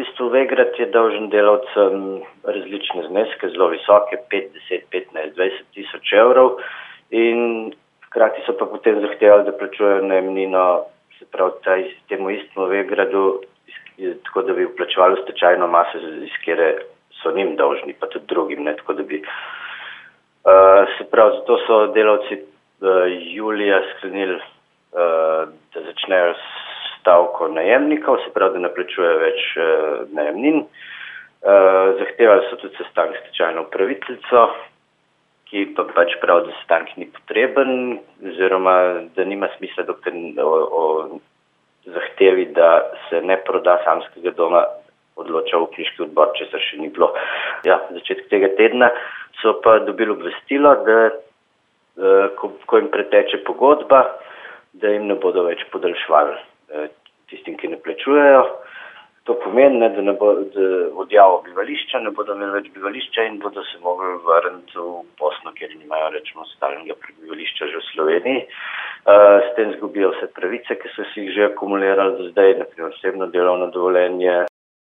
bistvu Vegrad je dolžen delavcem različne zneske, zelo visoke, 5, 10, 15, 20 tisoč evrov in hkrati so pa potem zahtevali, da plačujejo najemnino, se pravi temu istemu Vegradu, tako da bi vplačevali stečajno maso, iz kjere so njim dolžni, pa tudi drugim, ne, tako da bi. Se pravi, zato so delavci julija sklenili, da začnejo stavko najemnikov, se pravi, da ne plačujejo več najemnin. Zahtevali so tudi sestanek s stečajno upraviteljico, ki pa pač pravi, da sestanek ni potreben, oziroma da nima smisla, dokler o zahtevi, da se ne proda samskega doma, odloča upniški odbor, česar še ni bilo. Ja, v začetku tega tedna so pa dobili obvestilo, da ko jim preteče pogodba, da jim ne bodo več podaljšvali tistim, ki ne plačujejo. To pomeni, da odjavo bivališča, ne bodo imeli več bivališča in bodo se mogli vrniti v Bosno, kjer nimajo rečemo stalnega prebivališča že v Sloveniji. S tem zgubijo vse pravice, ki so si jih že akumulirali do zdaj, naprimer osebno delovno dovoljenje,